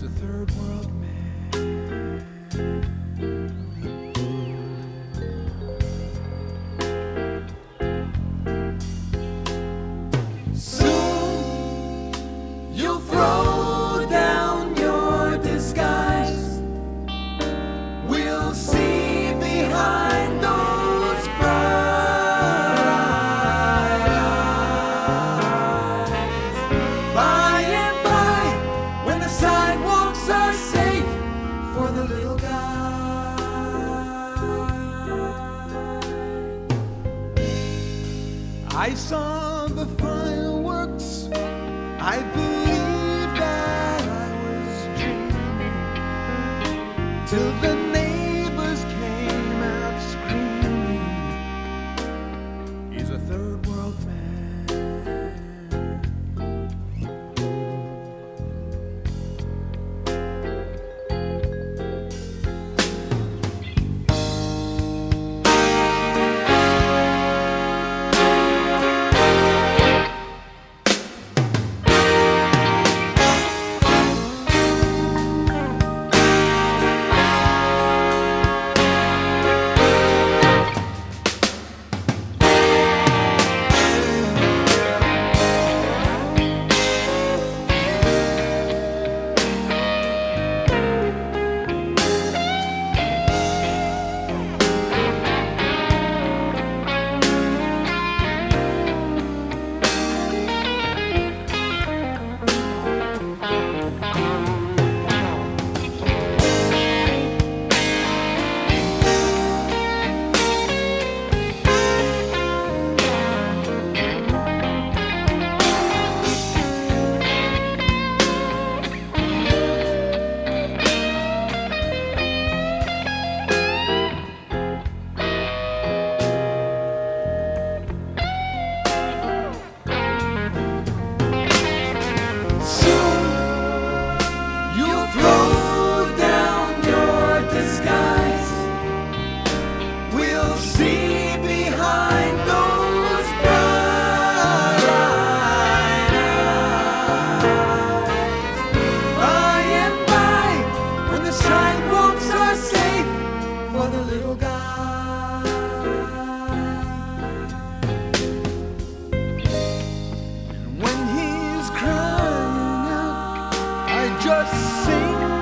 a third world man. Soon you'll throw down your disguise. We'll see behind those bright eyes. By and by, when the sidewalks are safe for the little guy, I saw the fireworks. I believed that I was dreaming, till the neighbors came out screaming, he's a third world man. See behind those bright eyes. By and by, when the sidewalks are safe for the little guy, and when he's crying out, I just sing